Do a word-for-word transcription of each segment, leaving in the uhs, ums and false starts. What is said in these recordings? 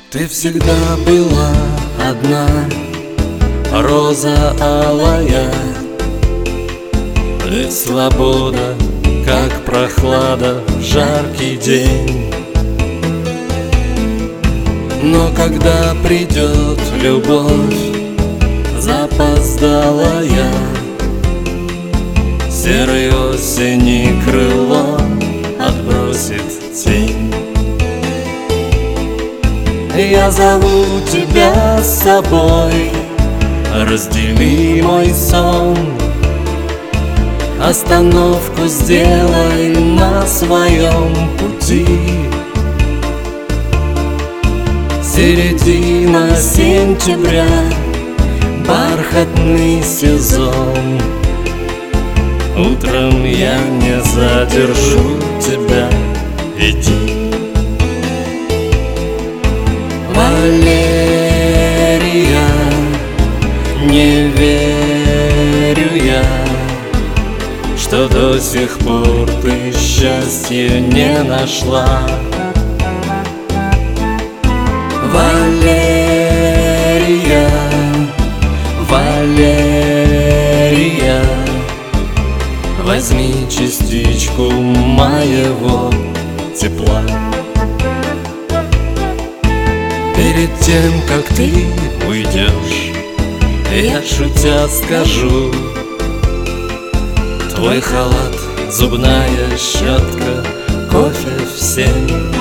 Ты всегда была одна, роза алая. Ты свобода, как прохлада в жаркий день. Но когда придет любовь запоздалая, серый осени крыло отбросит тень. Я зову тебя с собой, раздели мой сон. Остановку сделай на своем пути. Середина сентября, бархатный сезон. Утром я не задержу тебя, иди. Валерия, не верю я, что до сих пор ты счастья не нашла. Валерия, Валерия, возьми частичку моего тепла. Перед тем, как ты уйдешь, я шутя скажу: твой халат, зубная щетка, кофе в семь.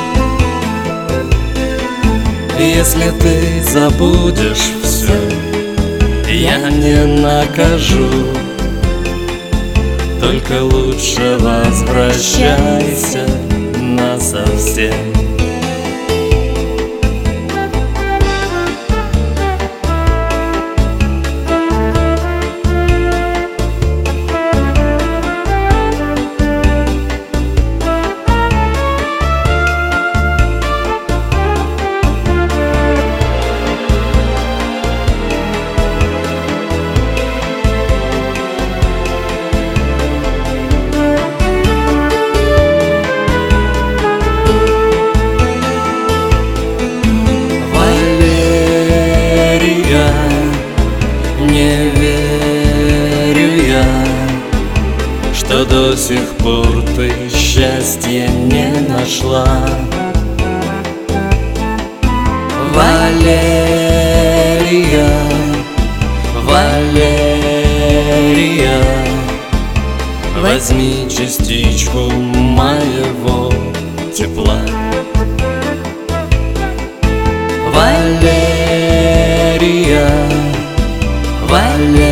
Если ты забудешь все, я не накажу. Только лучше возвращайся насовсем. Не верю я, что до сих пор ты счастья не нашла. Валерия, Валерия, возьми частичку моего тепла. Валерия, Валерия,